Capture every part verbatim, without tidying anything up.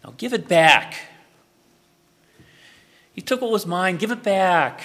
Now give it back. You took what was mine, give it back.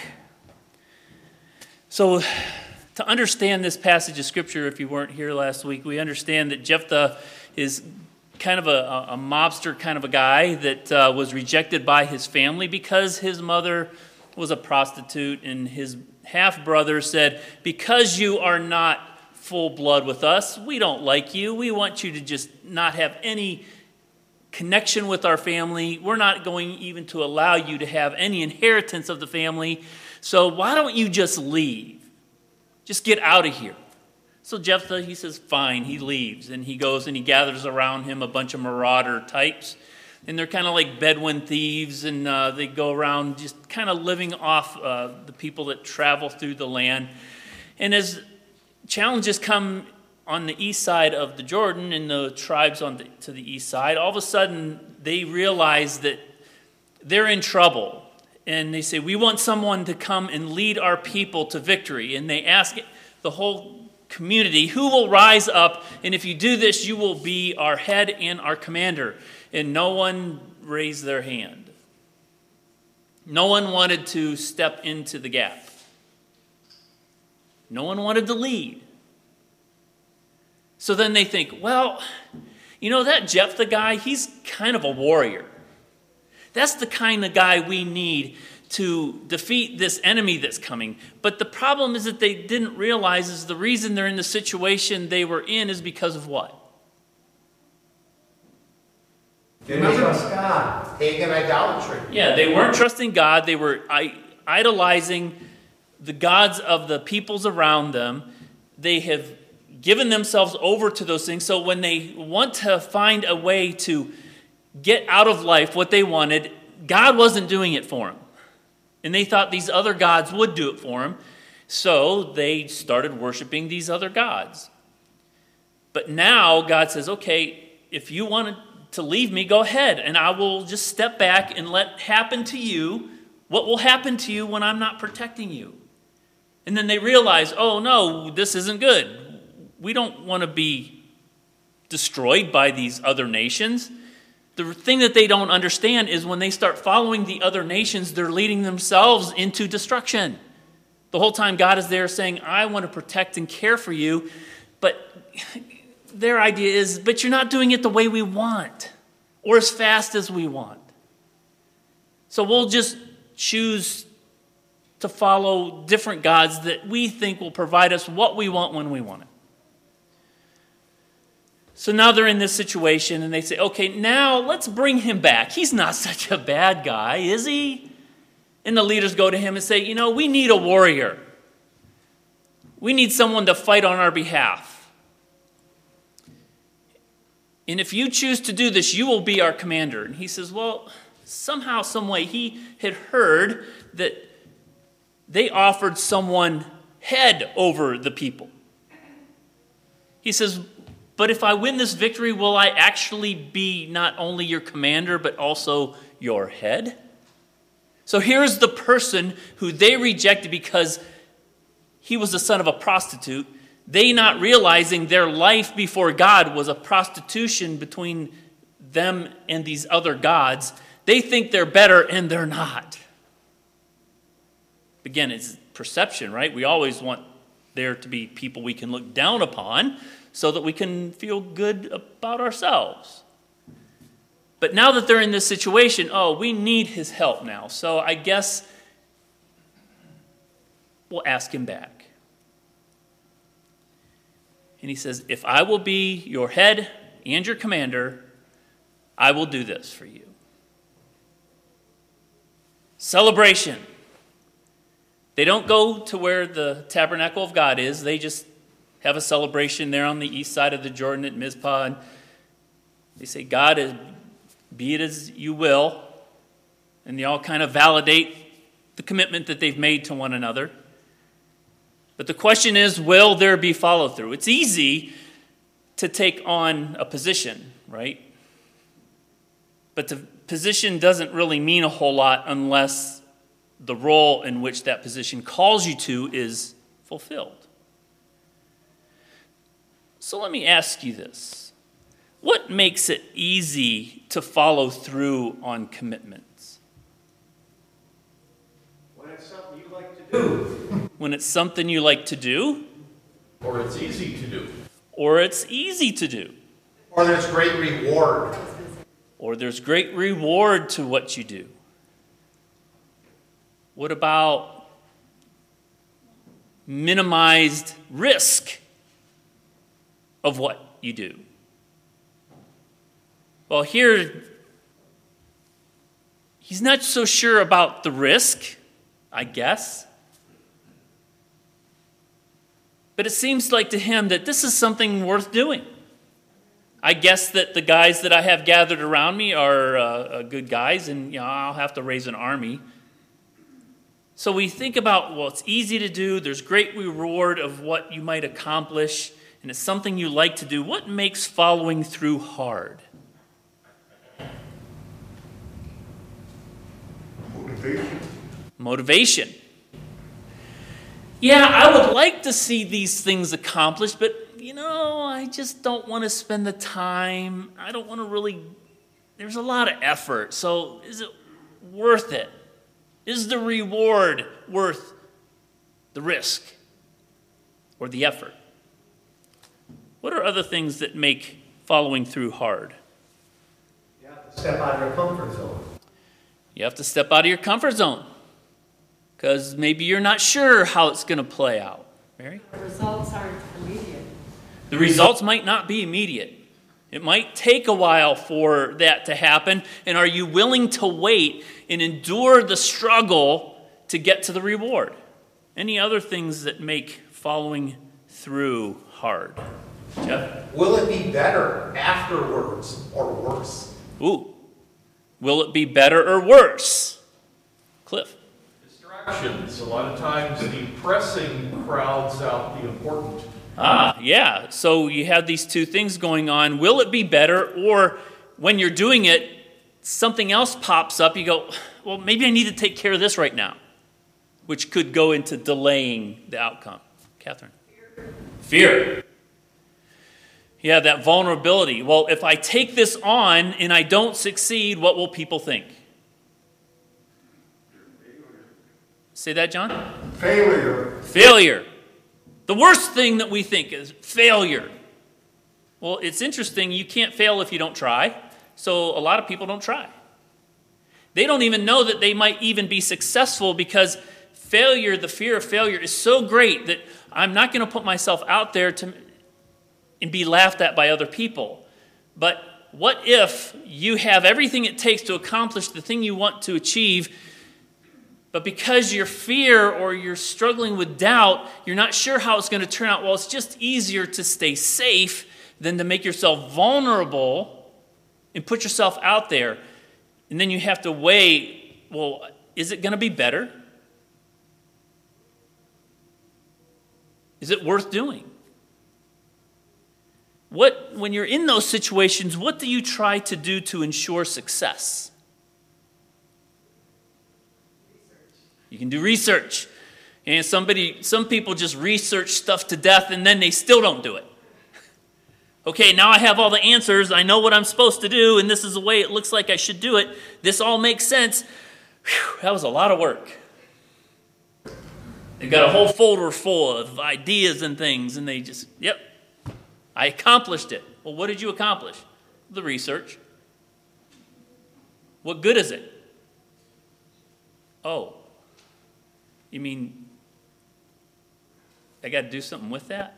So to understand this passage of Scripture, if you weren't here last week, we understand that Jephthah is kind of a, a mobster kind of a guy that uh, was rejected by his family because his mother was a prostitute, and his half-brother said, because you are not full blood with us, we don't like you. We want you to just not have any connection with our family. We're not going even to allow you to have any inheritance of the family. So why don't you just leave? Just get out of here. So Jephthah, he says, fine, he leaves. And he goes and he gathers around him a bunch of marauder types. And they're kind of like Bedouin thieves, and uh, they go around just kind of living off uh, the people that travel through the land. And as challenges come on the east side of the Jordan and the tribes on the, to the east side, all of a sudden they realize that they're in trouble. And they say, we want someone to come and lead our people to victory. And they ask the whole community, who will rise up? And if you do this, you will be our head and our commander. And no one raised their hand. No one wanted to step into the gap. No one wanted to lead. So then they think, well, you know, that Jephthah guy, he's kind of a warrior. That's the kind of guy we need to defeat this enemy that's coming. But the problem is that they didn't realize is the reason they're in the situation they were in is because of what? They didn't trust God. Pagan idolatry. Yeah, they weren't trusting God. They were idolizing the gods of the peoples around them. They have given themselves over to those things. So when they want to find a way to get out of life what they wanted, God wasn't doing it for them. And they thought these other gods would do it for them. So they started worshiping these other gods. But now God says, okay, if you want to leave me, go ahead. And I will just step back and let happen to you what will happen to you when I'm not protecting you. And then they realize, oh no, this isn't good. We don't want to be destroyed by these other nations. The thing that they don't understand is when they start following the other nations, they're leading themselves into destruction. The whole time God is there saying, I want to protect and care for you. But their idea is, but you're not doing it the way we want or as fast as we want. So we'll just choose to follow different gods that we think will provide us what we want when we want it. So now they're in this situation, and they say, okay, now let's bring him back. He's not such a bad guy, is he? And the leaders go to him and say, you know, we need a warrior. We need someone to fight on our behalf. And if you choose to do this, you will be our commander. And he says, well, somehow, some way, he had heard that they offered someone head over the people. He says, but if I win this victory, will I actually be not only your commander, but also your head? So here's the person who they rejected because he was the son of a prostitute. They not realizing their life before God was a prostitution between them and these other gods. They think they're better, and they're not. Again, it's perception, right? We always want there to be people we can look down upon so that we can feel good about ourselves. But now that they're in this situation, oh, we need his help now. So I guess we'll ask him back. And he says, if I will be your head and your commander, I will do this for you. Celebration. They don't go to where the tabernacle of God is. They just have a celebration there on the east side of the Jordan at Mizpah. And they say, God, is, be it as you will. And they all kind of validate the commitment that they've made to one another. But the question is, will there be follow-through? It's easy to take on a position, right? But the position doesn't really mean a whole lot unless the role in which that position calls you to is fulfilled. So let me ask you this. What makes it easy to follow through on commitments? When it's something you like to do. When it's something you like to do? Or it's easy to do. Or it's easy to do. Or there's great reward. Or there's great reward to what you do. What about minimized risk of what you do? Well, here, he's not so sure about the risk, I guess. But it seems like to him that this is something worth doing. I guess that the guys that I have gathered around me are uh, uh, good guys, and you know, I'll have to raise an army. So we think about, well, it's easy to do. There's great reward of what you might accomplish, and it's something you like to do. What makes following through hard? Motivation. Motivation. Yeah, I would like to see these things accomplished, but, you know, I just don't want to spend the time. I don't want to really, there's a lot of effort. So is it worth it? Is the reward worth the risk or the effort? What are other things that make following through hard? You have to step out of your comfort zone. You have to step out of your comfort zone because maybe you're not sure how it's going to play out. Mary? The results aren't immediate. The results might not be immediate. It might take a while for that to happen. And are you willing to wait and endure the struggle to get to the reward? Any other things that make following through hard? Jeff? Will it be better afterwards or worse? Ooh. Will it be better or worse? Cliff? Distractions. A lot of times the pressing crowds out the important. Ah, yeah. So you have these two things going on. Will it be better? Or when you're doing it, something else pops up. You go, well, maybe I need to take care of this right now, which could go into delaying the outcome. Catherine? Fear. Fear. Yeah, that vulnerability. Well, if I take this on and I don't succeed, what will people think? Say that, John? Failure. Failure. The worst thing that we think is failure. Well, it's interesting. You can't fail if you don't try. So a lot of people don't try. They don't even know that they might even be successful because failure, the fear of failure, is so great that I'm not going to put myself out there to and be laughed at by other people. But what if you have everything it takes to accomplish the thing you want to achieve, but because your fear or you're struggling with doubt, you're not sure how it's going to turn out? Well, it's just easier to stay safe than to make yourself vulnerable and put yourself out there. And then you have to weigh, well, is it going to be better? Is it worth doing? What, when you're in those situations, what do you try to do to ensure success? You can do research. And somebody, some people just research stuff to death and then they still don't do it. Okay, now I have all the answers. I know what I'm supposed to do, and this is the way it looks like I should do it. This all makes sense. Whew, that was a lot of work. They've got a whole folder full of ideas and things, and they just, yep, I accomplished it. Well, what did you accomplish? The research. What good is it? Oh, you mean I got to do something with that?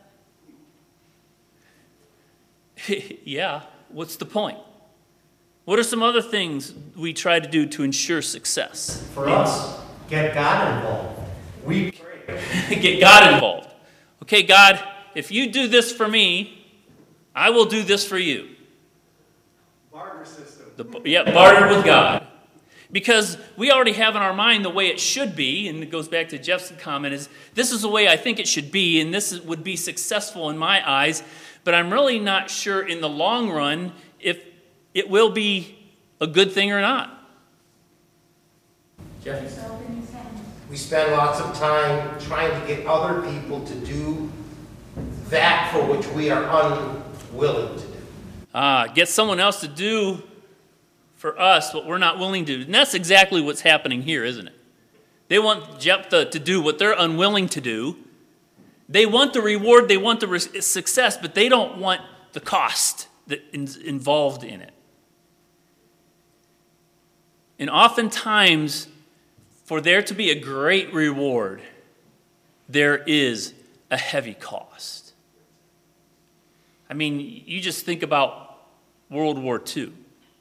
Yeah, what's the point? What are some other things we try to do to ensure success? For us, get God involved. We pray. Get God involved. Okay, God, if you do this for me, I will do this for you. Barter system. The, yeah, barter with God. Because we already have in our mind the way it should be, and it goes back to Jeff's comment, is this is the way I think it should be, and this is, would be successful in my eyes, but I'm really not sure in the long run if it will be a good thing or not. Jeff? We spend lots of time trying to get other people to do that for which we are unwilling to do. uh, get someone else to do for us what we're not willing to do. And that's exactly what's happening here, isn't it? They want Jephthah to do what they're unwilling to do. They want the reward, they want the re- success, but they don't want the cost that is involved in it. And oftentimes, for there to be a great reward, there is a heavy cost. I mean, you just think about World War Two.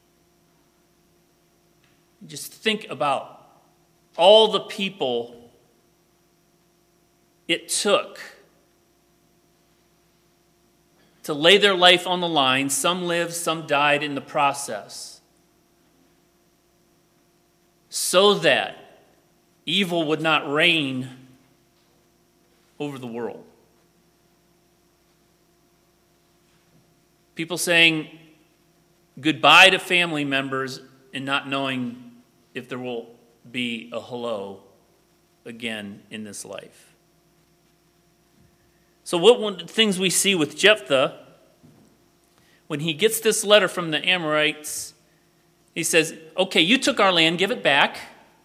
Just think about all the people it took to lay their life on the line. Some lived, some died in the process, so that evil would not reign over the world. People saying goodbye to family members and not knowing if there will be a hello again in this life. So what one of the things we see with Jephthah, when he gets this letter from the Amorites, he says, okay, you took our land, give it back.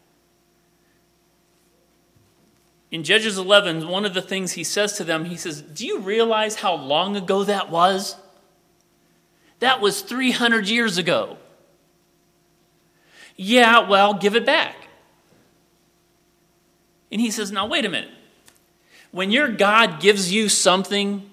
In Judges eleven, one of the things he says to them, he says, do you realize how long ago that was? That was three hundred years ago. Yeah, well, give it back. And he says, now wait a minute. When your God gives you something,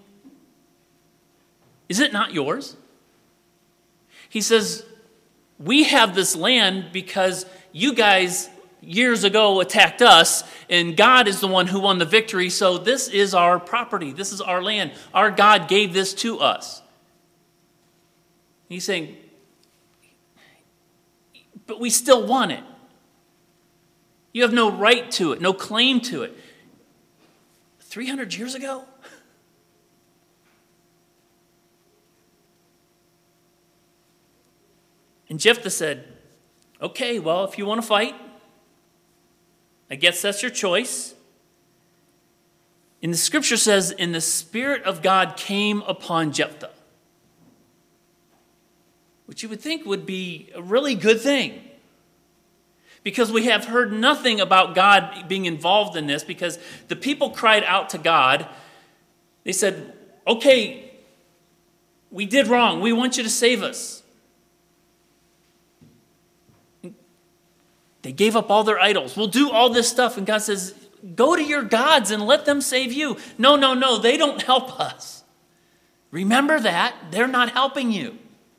is it not yours? He says, we have this land because you guys years ago attacked us, and God is the one who won the victory, so this is our property. This is our land. Our God gave this to us. He's saying, but we still want it. You have no right to it, no claim to it. three hundred years ago? And Jephthah said, okay, well, if you want to fight, I guess that's your choice. And the scripture says, and the Spirit of God came upon Jephthah, which you would think would be a really good thing, because we have heard nothing about God being involved in this, because the people cried out to God. They said, okay, we did wrong. We want you to save us. They gave up all their idols. We'll do all this stuff. And God says, go to your gods and let them save you. No, no, no, they don't help us. Remember that. They're not helping you.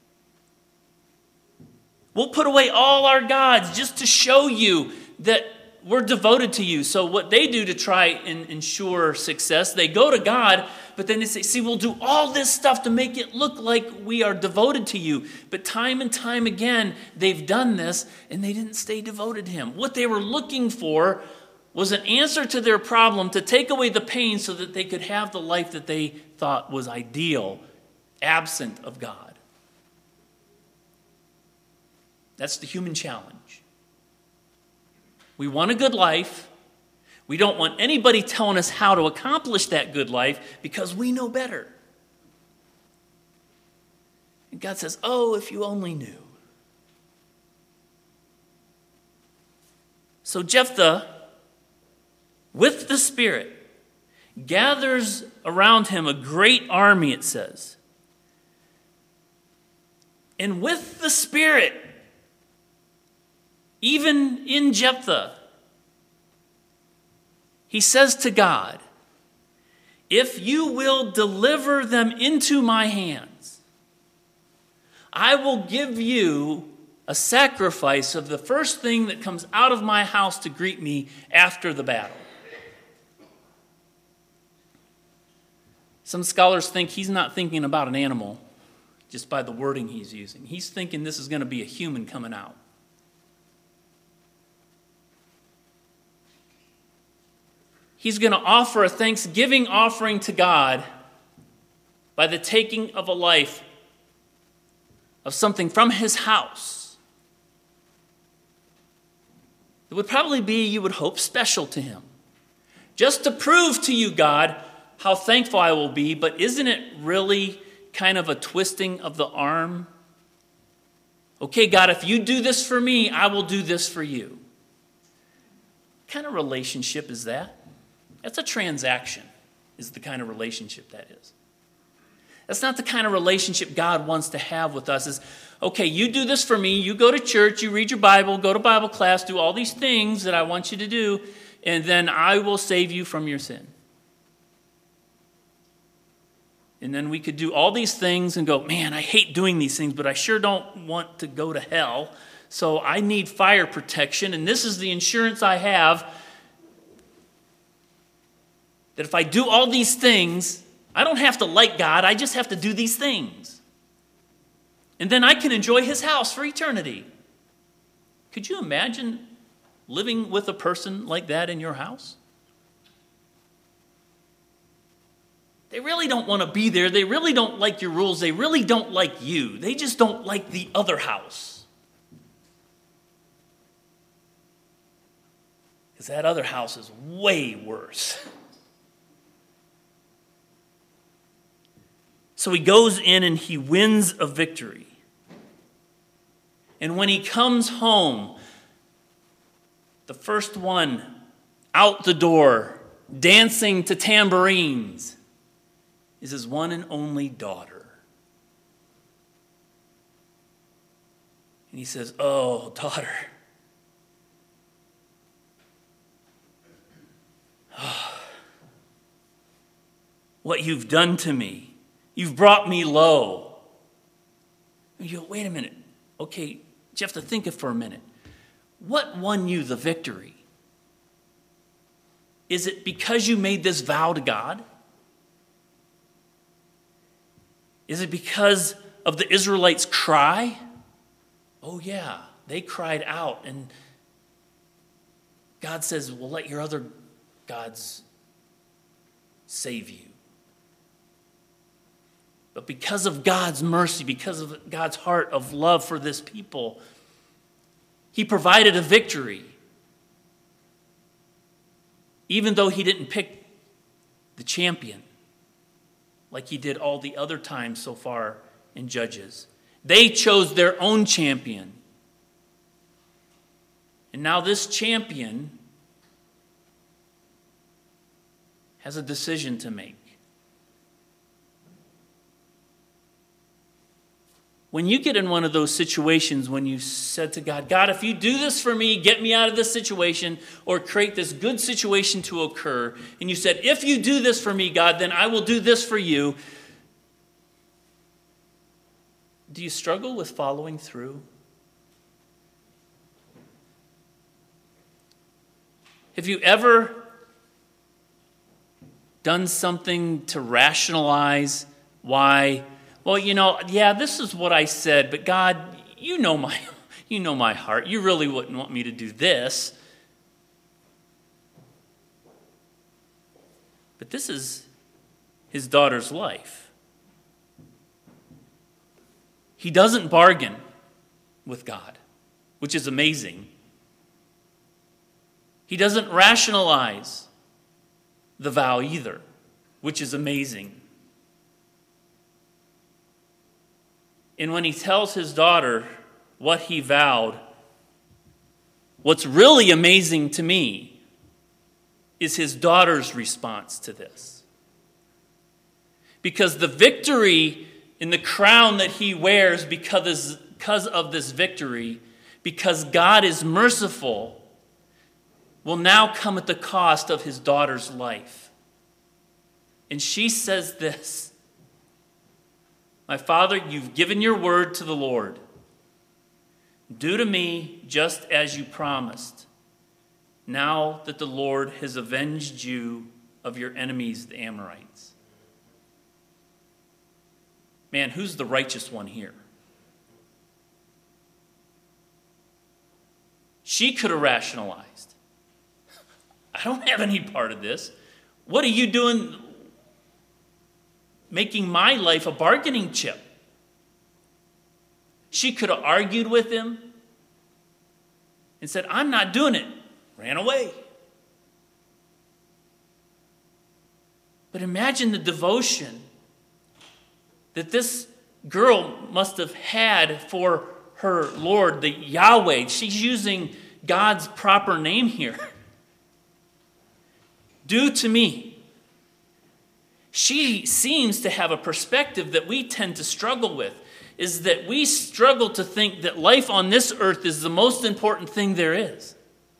We'll put away all our gods just to show you that we're devoted to you. So what they do to try and ensure success, they go to God, but then they say, see, we'll do all this stuff to make it look like we are devoted to you. But time and time again, they've done this, and they didn't stay devoted to him. What they were looking for was an answer to their problem, to take away the pain so that they could have the life that they thought was ideal, absent of God. That's the human challenge. We want a good life. We don't want anybody telling us how to accomplish that good life because we know better. And God says, oh, if you only knew. So Jephthah, with the Spirit, gathers around him a great army, it says. And with the Spirit, even in Jephthah, he says to God, if you will deliver them into my hands, I will give you a sacrifice of the first thing that comes out of my house to greet me after the battle. Some scholars think he's not thinking about an animal just by the wording he's using. He's thinking this is going to be a human coming out. He's going to offer a thanksgiving offering to God by the taking of a life of something from his house. It would probably be, you would hope, special to him. Just to prove to you, God, how thankful I will be, but isn't it really kind of a twisting of the arm. Okay, God, if you do this for me, I will do this for you. What kind of relationship is that? That's a transaction, is the kind of relationship that is. That's not the kind of relationship God wants to have with us. Is, okay, you do this for me, you go to church, you read your Bible, go to Bible class, do all these things that I want you to do, and then I will save you from your sin. And then we could do all these things and go, man, I hate doing these things, but I sure don't want to go to hell. So I need fire protection, and this is the insurance I have, that if I do all these things, I don't have to like God, I just have to do these things. And then I can enjoy his house for eternity. Could you imagine living with a person like that in your house? They really don't want to be there. They really don't like your rules. They really don't like you. They just don't like the other house. Because that other house is way worse. So he goes in and he wins a victory. And when he comes home, the first one out the door, dancing to tambourines, is his one and only daughter. And he says, oh, daughter. Oh, what you've done to me. You've brought me low. And you go, wait a minute. Okay, you have to think it for a minute. What won you the victory? Is it because you made this vow to God? Is it because of the Israelites' cry? Oh yeah, they cried out, and God says, well, let your other gods save you. But because of God's mercy, because of God's heart of love for this people, he provided a victory. Even though he didn't pick the champion like he did all the other times so far in Judges. They chose their own champion. And now this champion has a decision to make. When you get in one of those situations when you said to God, God, if you do this for me, get me out of this situation, or create this good situation to occur, and you said, if you do this for me, God, then I will do this for you. Do you struggle with following through? Have you ever done something to rationalize why? Well, you know, yeah, this is what I said, but God, you know my, you know my heart. You really wouldn't want me to do this. But this is his daughter's life. He doesn't bargain with God, which is amazing. He doesn't rationalize the vow either, which is amazing. And when he tells his daughter what he vowed, what's really amazing to me is his daughter's response to this. Because the victory in the crown that he wears because, because of this victory, because God is merciful, will now come at the cost of his daughter's life. And she says this, my father, you've given your word to the Lord. Do to me just as you promised, now that the Lord has avenged you of your enemies, the Amorites. Man, who's the righteous one here? She could have rationalized. I don't have any part of this. What are you doing making my life a bargaining chip? She could have argued with him and said, I'm not doing it. Ran away. But imagine the devotion that this girl must have had for her Lord, the Yahweh. She's using God's proper name here. Do to me. She seems to have a perspective that we tend to struggle with, is that we struggle to think that life on this earth is the most important thing there is.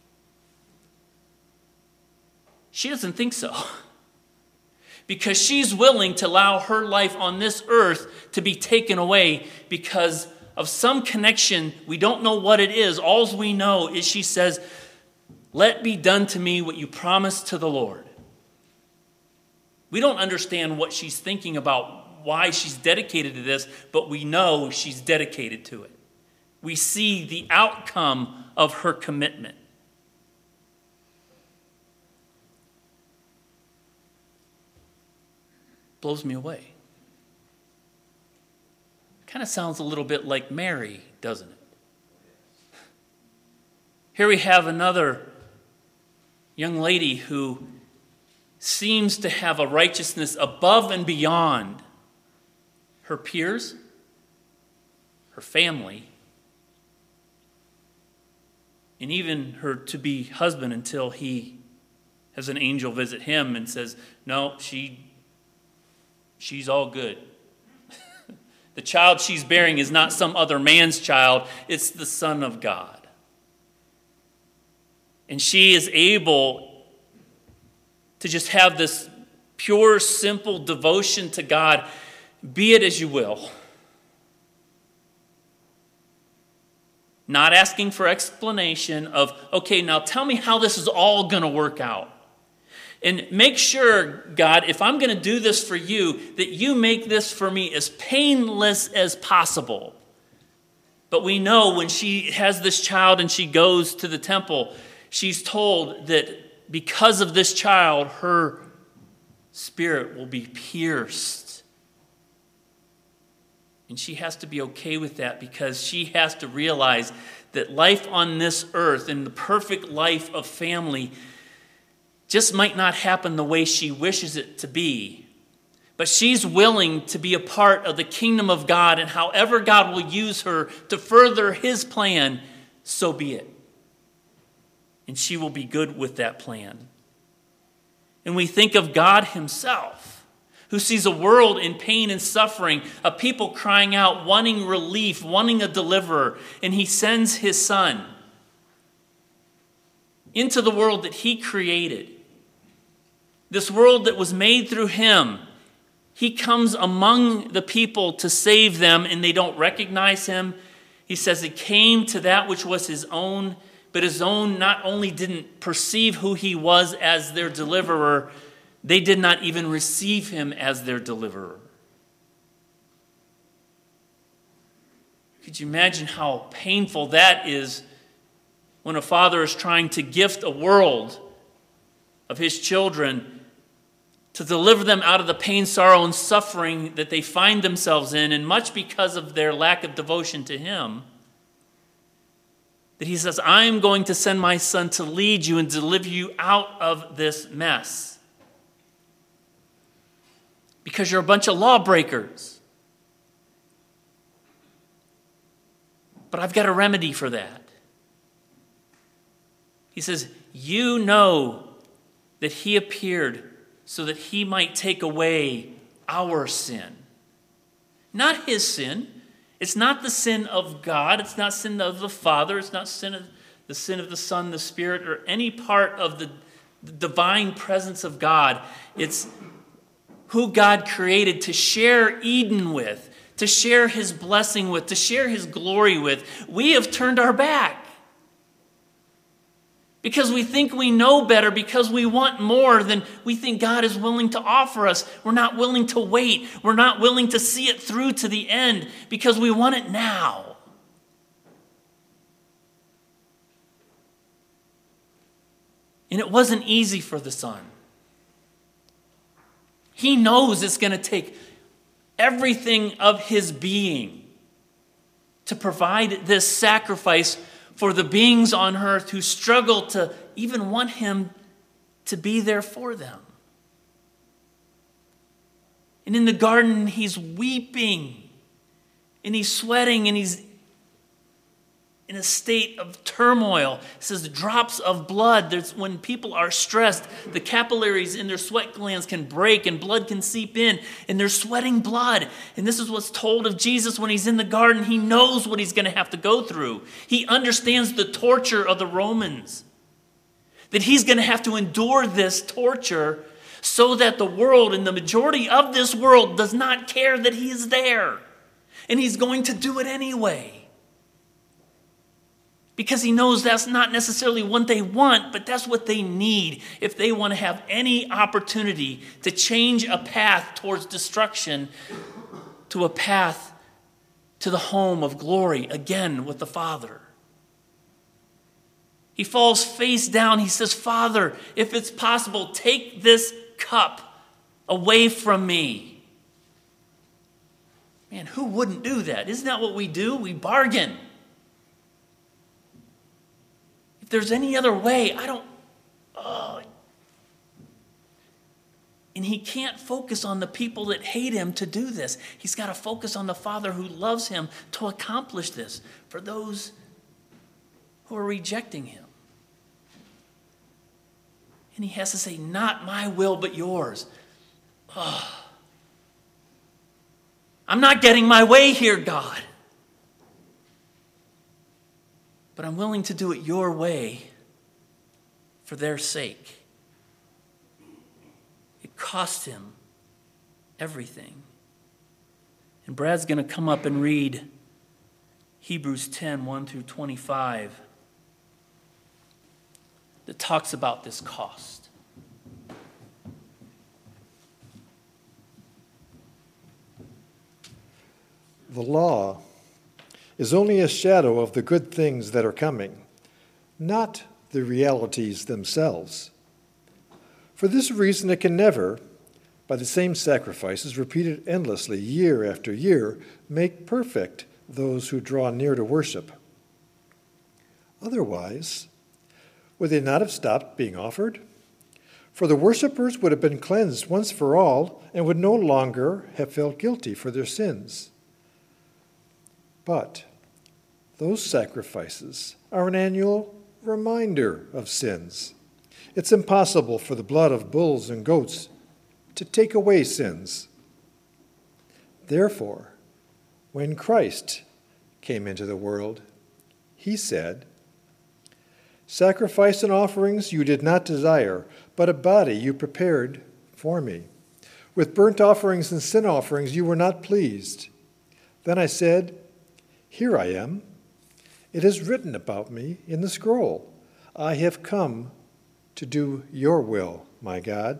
She doesn't think so. Because she's willing to allow her life on this earth to be taken away because of some connection. We don't know what it is. All we know is she says, let be done to me what you promised to the Lord. We don't understand what she's thinking about, why she's dedicated to this, but we know she's dedicated to it. We see the outcome of her commitment. Blows me away. Kind of sounds a little bit like Mary, doesn't it? Here we have another young lady who seems to have a righteousness above and beyond her peers, her family, and even her to-be husband until he has an angel visit him and says, no, she She's all good. The child she's bearing is not some other man's child. It's the Son of God. And she is able to just have this pure, simple devotion to God. Be it as you will. Not asking for explanation of, okay, now tell me how this is all going to work out. And make sure, God, if I'm going to do this for you, that you make this for me as painless as possible. But we know when she has this child and she goes to the temple, she's told that because of this child, her spirit will be pierced. And she has to be okay with that because she has to realize that life on this earth and the perfect life of family just might not happen the way she wishes it to be. But she's willing to be a part of the kingdom of God, and however God will use her to further his plan, so be it. And she will be good with that plan. And we think of God himself, who sees a world in pain and suffering, a people crying out, wanting relief, wanting a deliverer, and he sends his Son into the world that he created. This world that was made through him. He comes among the people to save them, and they don't recognize him. He says he came to that which was his own, but his own not only didn't perceive who he was as their deliverer, they did not even receive him as their deliverer. Could you imagine how painful that is when a father is trying to gift a world of his children to deliver them out of the pain, sorrow, and suffering that they find themselves in, and much because of their lack of devotion to him, that he says, I'm going to send my Son to lead you and deliver you out of this mess. Because you're a bunch of lawbreakers. But I've got a remedy for that. He says, you know that he appeared so that he might take away our sin. Not his sin. It's not the sin of God. It's not sin of the Father. It's not sin of the sin of the Son, the Spirit, or any part of the divine presence of God. It's who God created to share Eden with, to share his blessing with, to share his glory with. We have turned our back. Because we think we know better, because we want more than we think God is willing to offer us. We're not willing to wait. We're not willing to see it through to the end because we want it now. And it wasn't easy for the Son. He knows it's going to take everything of his being to provide this sacrifice for the beings on earth who struggle to even want him to be there for them. And in the garden, he's weeping, and he's sweating, and he's in a state of turmoil. It says drops of blood. There's, when people are stressed, the capillaries in their sweat glands can break and blood can seep in, and they're sweating blood. And this is what's told of Jesus when he's in the garden. He knows what he's going to have to go through. He understands the torture of the Romans, that he's going to have to endure this torture so that the world and the majority of this world does not care that he is there. And he's going to do it anyway. Because he knows that's not necessarily what they want, but that's what they need if they want to have any opportunity to change a path towards destruction to a path to the home of glory, again with the Father. He falls face down. He says, Father, if it's possible, take this cup away from me. Man, who wouldn't do that? Isn't that what we do? We bargain. If there's any other way, I don't... Oh. And he can't focus on the people that hate him to do this. He's got to focus on the Father who loves him to accomplish this for those who are rejecting him. And he has to say, not my will, but yours. Oh. I'm not getting my way here, God. But I'm willing to do it your way for their sake. It cost him everything. And Brad's going to come up and read Hebrews ten, one through twenty-five. That talks about this cost. The law is only a shadow of the good things that are coming, not the realities themselves. For this reason, it can never, by the same sacrifices repeated endlessly year after year, make perfect those who draw near to worship. Otherwise, would they not have stopped being offered? For the worshippers would have been cleansed once for all and would no longer have felt guilty for their sins. But those sacrifices are an annual reminder of sins. It's impossible for the blood of bulls and goats to take away sins. Therefore, when Christ came into the world, he said, Sacrifice and offerings you did not desire, but a body you prepared for me. With burnt offerings and sin offerings you were not pleased. Then I said, Here I am. It is written about me in the scroll. I have come to do your will, my God.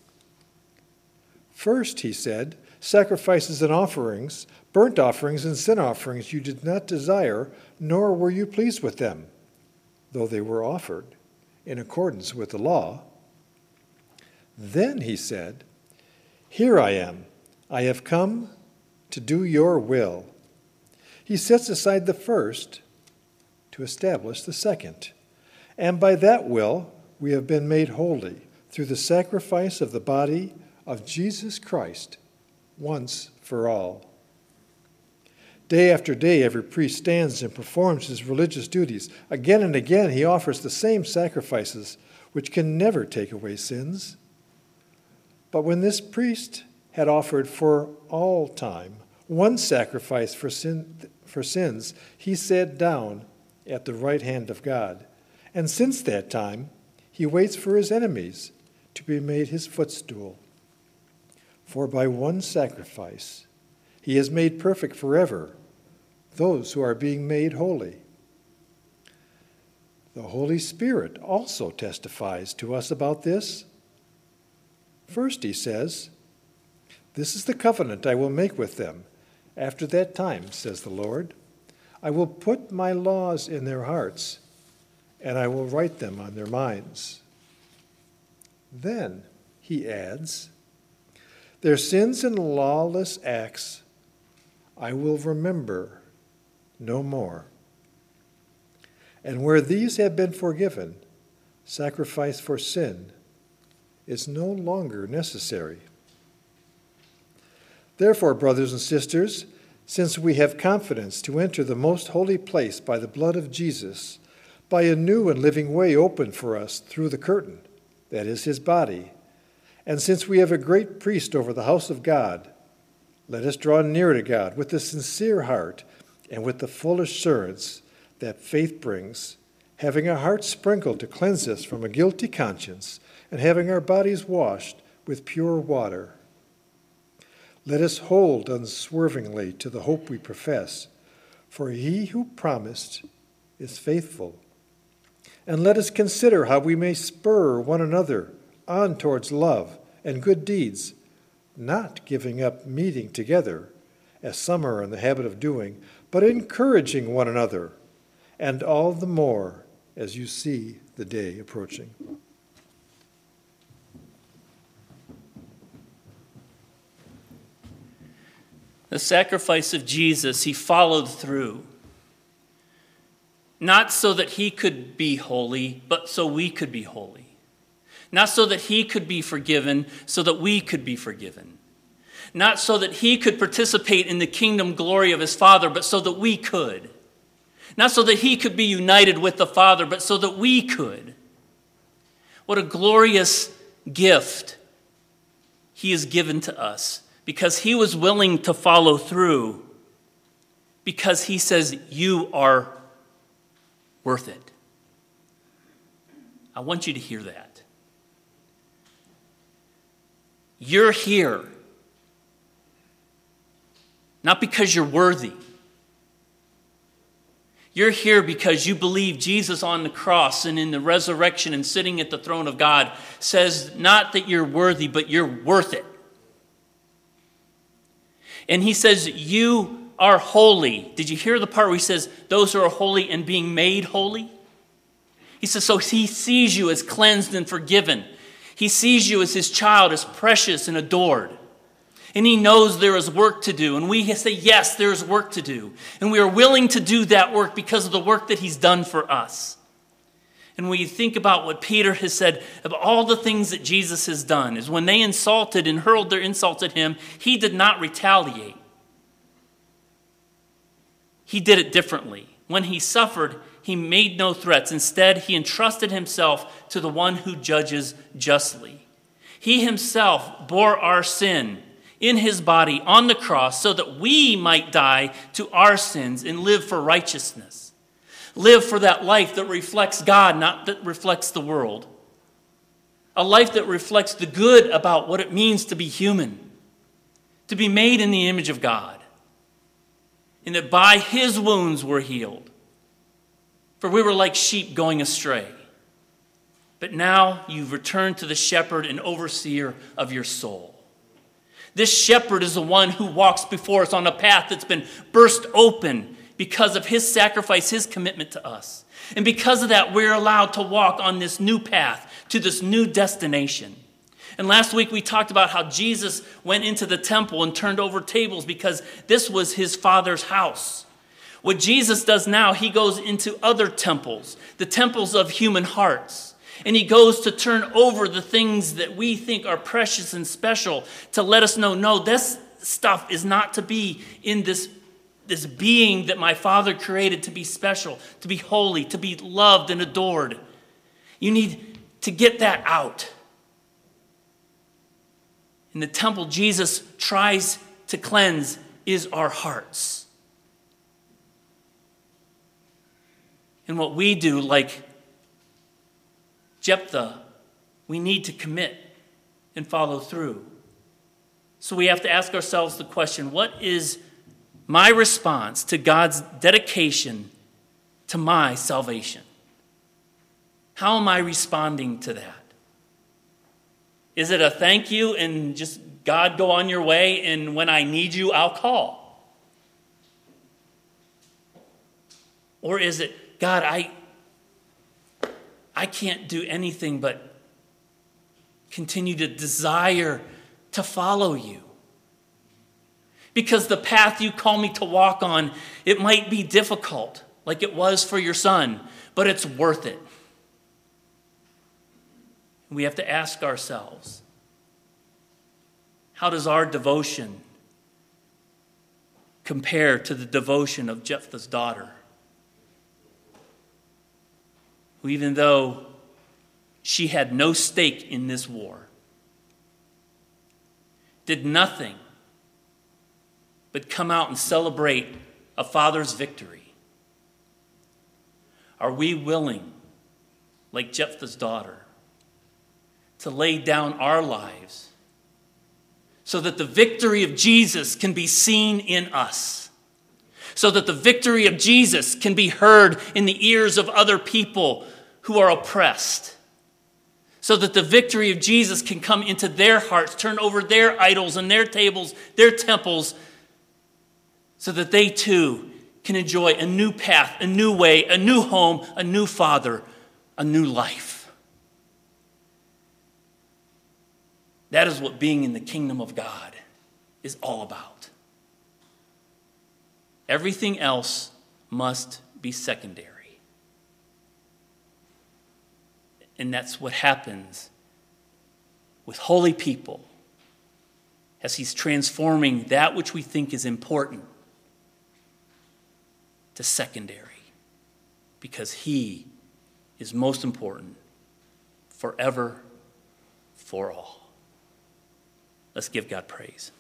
First, he said, sacrifices and offerings, burnt offerings and sin offerings you did not desire, nor were you pleased with them, though they were offered in accordance with the law. Then he said, Here I am. I have come to do your will. He sets aside the first to establish the second. And by that will, we have been made holy through the sacrifice of the body of Jesus Christ once for all. Day after day, every priest stands and performs his religious duties. Again and again, he offers the same sacrifices, which can never take away sins. But when this priest had offered for all time one sacrifice for sin, for sins, he sat down at the right hand of God. And since that time, he waits for his enemies to be made his footstool. For by one sacrifice, he has made perfect forever those who are being made holy. The Holy Spirit also testifies to us about this. First, he says, This is the covenant I will make with them. After that time, says the Lord, I will put my laws in their hearts, and I will write them on their minds. Then, he adds, Their sins and lawless acts I will remember no more. And where these have been forgiven, sacrifice for sin is no longer necessary. Therefore, brothers and sisters, since we have confidence to enter the most holy place by the blood of Jesus, by a new and living way opened for us through the curtain, that is his body, and since we have a great priest over the house of God, let us draw near to God with a sincere heart and with the full assurance that faith brings, having our hearts sprinkled to cleanse us from a guilty conscience, and having our bodies washed with pure water. Let us hold unswervingly to the hope we profess, for he who promised is faithful. And let us consider how we may spur one another on towards love and good deeds, not giving up meeting together, as some are in the habit of doing, but encouraging one another, and all the more as you see the day approaching. The sacrifice of Jesus, he followed through. Not so that he could be holy, but so we could be holy. Not so that he could be forgiven, so that we could be forgiven. Not so that he could participate in the kingdom glory of his Father, but so that we could. Not so that he could be united with the Father, but so that we could. What a glorious gift he has given to us, because he was willing to follow through, because he says, you are worth it. I want you to hear that. You're here, not because you're worthy. You're here because you believe Jesus on the cross and in the resurrection and sitting at the throne of God says not that you're worthy, but you're worth it. And he says, you are holy. Did you hear the part where he says, those who are holy and being made holy? He says, so he sees you as cleansed and forgiven. He sees you as his child, as precious and adored. And he knows there is work to do. And we say, yes, there is work to do. And we are willing to do that work because of the work that he's done for us. And when you think about what Peter has said about all the things that Jesus has done, is when they insulted and hurled their insults at him, he did not retaliate. He did it differently. When he suffered, he made no threats. Instead, he entrusted himself to the one who judges justly. He himself bore our sin in his body on the cross so that we might die to our sins and live for righteousness. Live for that life that reflects God, not that reflects the world. A life that reflects the good about what it means to be human, to be made in the image of God, and that by his wounds we're healed. For we were like sheep going astray. But now you've returned to the shepherd and overseer of your soul. This shepherd is the one who walks before us on a path that's been burst open because of his sacrifice, his commitment to us. And because of that, we're allowed to walk on this new path to this new destination. And last week we talked about how Jesus went into the temple and turned over tables because this was his Father's house. What Jesus does now, he goes into other temples, the temples of human hearts. And he goes to turn over the things that we think are precious and special to let us know, no, this stuff is not to be in this, this being that my Father created to be special, to be holy, to be loved and adored. You need to get that out. In the temple, Jesus tries to cleanse is our hearts. And what we do, like Jephthah, we need to commit and follow through. So we have to ask ourselves the question, what is my response to God's dedication to my salvation? How am I responding to that? Is it a thank you and just God go on your way and when I need you, I'll call? Or is it, God, I I can't do anything but continue to desire to follow you. Because the path you call me to walk on, it might be difficult, like it was for your son, but it's worth it. We have to ask ourselves, how does our devotion compare to the devotion of Jephthah's daughter, who, even though she had no stake in this war, did nothing but come out and celebrate a father's victory? Are we willing, like Jephthah's daughter, to lay down our lives so that the victory of Jesus can be seen in us, so that the victory of Jesus can be heard in the ears of other people who are oppressed, so that the victory of Jesus can come into their hearts, turn over their idols and their tables, their temples, so that they too can enjoy a new path, a new way, a new home, a new father, a new life. That is what being in the kingdom of God is all about. Everything else must be secondary. And that's what happens with holy people as he's transforming that which we think is important to secondary, because he is most important forever, for all. Let's give God praise.